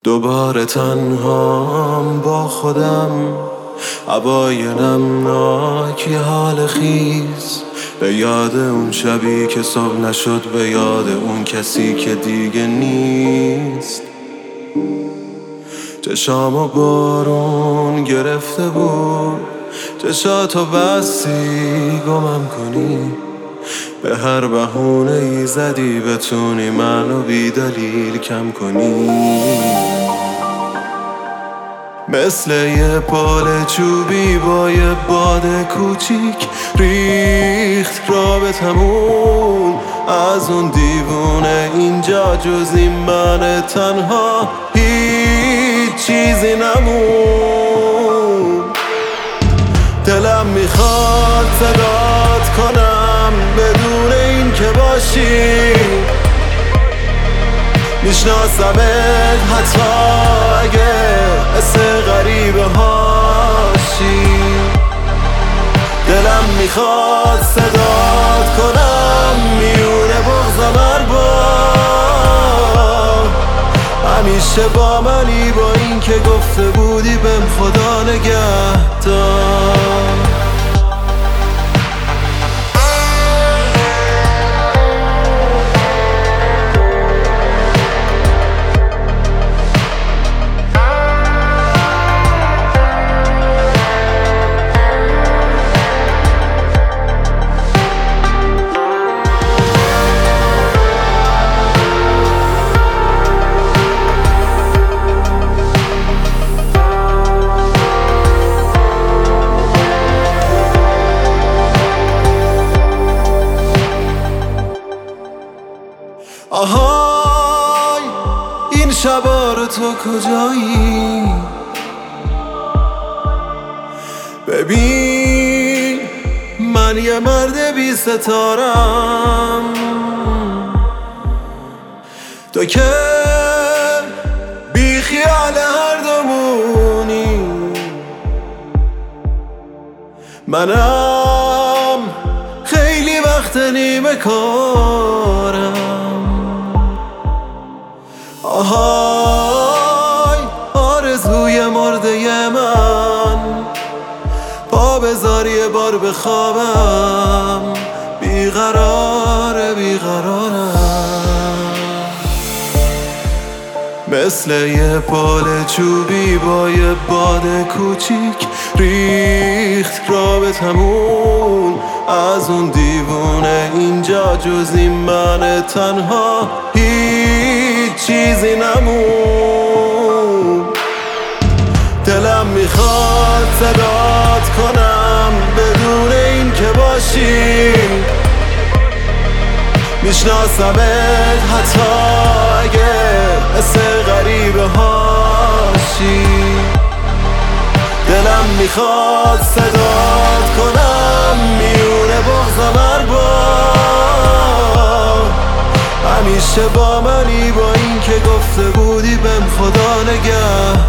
دوباره تنهام با خودم، هوای نمناک یه حال خیز، به یاد اون شبی که صبح نشد، به یاد اون کسی که دیگه نیست. چشامو بارون گرفته بود، چشاتو بستی گمم کنی، به هر بهونه ای زدی بتونی منو بی دلیل کم کنی. مثل یه پل چوبی با یه باد کوچیک ریخت رابطمون، از اون دیوونه اینجا جز این من تنها هیچ چیزی نمون. دلم میخواد صدات کنم بدون این که باشی، میشناسمت حتی اگه مثل غریبه هاشی. دلم میخواد صدات کنم میونه بغضم هر بار، همیشه با منی، با این که گفته بودی بهم خدا نگهدار. آهای این شبا رو تو کجایی؟ ببین من یه مرد بی ستارم، تو که بی خیال هر دومونی، منم خیلی وقت نیمه کارم. آهای آرزوی مرده من، پا بذار یه بار بخوابم، بیقرارم. مثل یه پل چوبی با یه باد کوچیک ریخت رابطمون، از اون دیوونه اینجا جز این من تنها هیچ چیزی نمون. دلم میخواد صدات کنم بدون این که باشی، میشناسمت حتی اگه مثل غریبه هاشی. دلم میخواد صدات کنم میونه بغضم هر بار، همیشه با منی، با این که گفته بودی بهم خدا نگهدار.